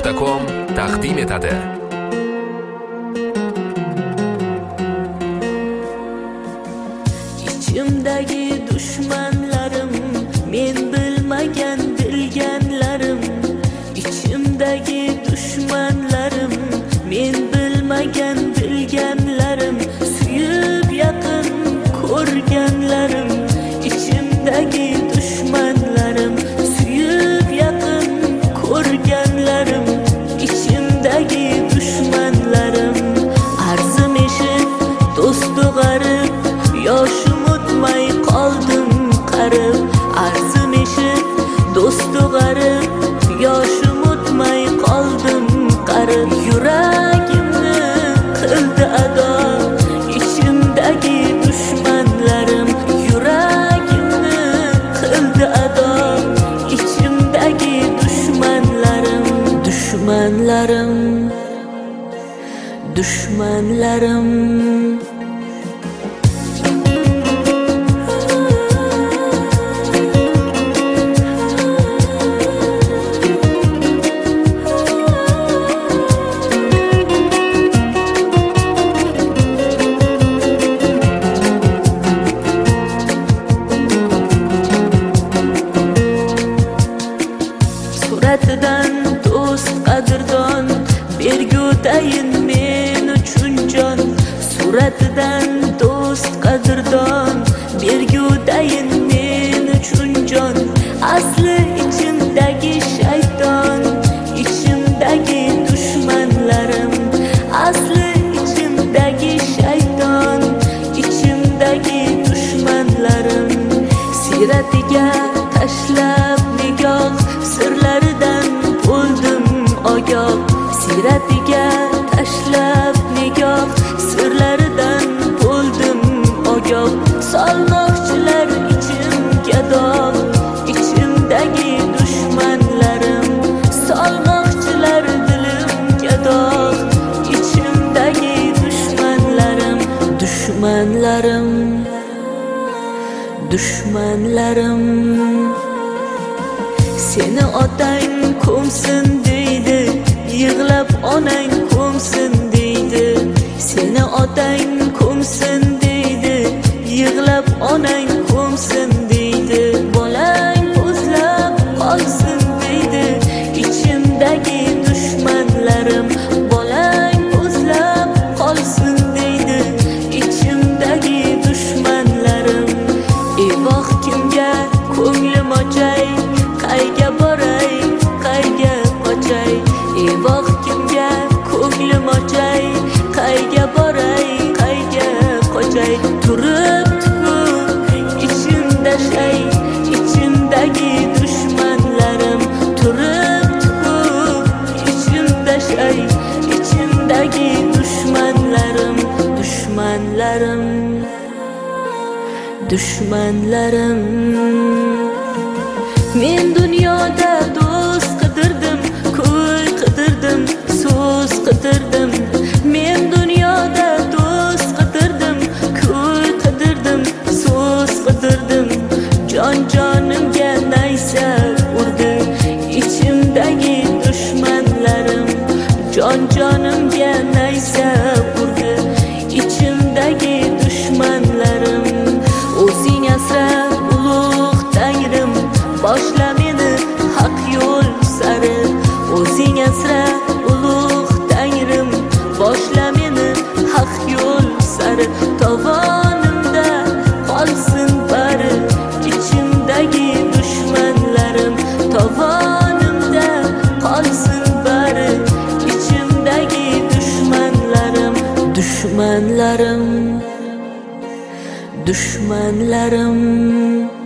Media.com taqdim etadi. İçimdagi dushmanlarim, men bilmagan bilganlarim. İçimdagi dushmanlarim, men bilmagan bilganlarim. Suyib yaqin ko'rganlarim. İçimdagi dushmanlarim, suyib yaqin ko'rganlarim. İçimdagi dushmanlarim, arzim eshit do'stu g'arib, yoshim o'tmay qoldim qarib. Arzim eshit do'stu g'arib, yoshim o'tmay qoldim qarib. Yuragimni qildi ado ichimdagi dushmanlarim. Yuragimni qildi ado ichimdagi dushmanlarim. Dushmanlarim, dushmanlarim. Suratidan do'st qadrdon, bergutayin men uchun jon. Suratidan do'st qadrdon, bergutayin men uchun jon. Asli ichimdagi shayton, ichimdagi dushmanlarim. Asli ichimdagi shayton, ichimdagi dushmanlarim. Siratiga tashlab nigoh, sirlaridan bo'ldim ogoh. Siratiga tashlab nigoh, sirlaridan bo'ldim ogoh. Solmoqchilar ichimga dog', ichimdagi dushmanlarim. Solmoqchilar dilimga dog', ichimdagi dushmanlarim. Dushmanlarim, dushmanlarim. Seni otang ko'msin deydi, yig'lab onang ko'msin deydi. Seni otang ko'msin deydi, yig'lab onang ko'msin deydi. Bolang o'zlab qolsin deydi ichimdagi dushmanlarim. Bolang o'zlab qolsin deydi ichimdagi dushmanlarim. Evoh kimga ko'nglim ochay, qayga boray, qayga qochay. Evoh kimga ko'nglim ochay, qayga boray, qayga qochay. Turibdi-ku ichimda shay, ichimdagi dushmanlarim. Turibdi-ku ichimda shay, ichimdagi dushmanlarim. Dushmanlarim, dushmanlarim. Men dunyoda do'st qidirdim, ko'y qidirdim, so'z qidirdim. Men dunyoda do'st qidirdim, ko'y qidirdim, so'z qidirdim. Jonimga naysa urdi ichimdagi dushmanlarim. Jonimga naysa urdi ichimdagi dushmanlarim. O'zing asrab ulug' Tangrim, boshla meni haq yo'l sari. O'zing asra ulug' Tangrim, boshla meni haq yo'l sari. Tovonimda qolsin bari ichimdagi dushmanlarim. Tovonimda qolsin bari ichimdagi dushmanlarim. Dushmanlarim, dushmanlarim.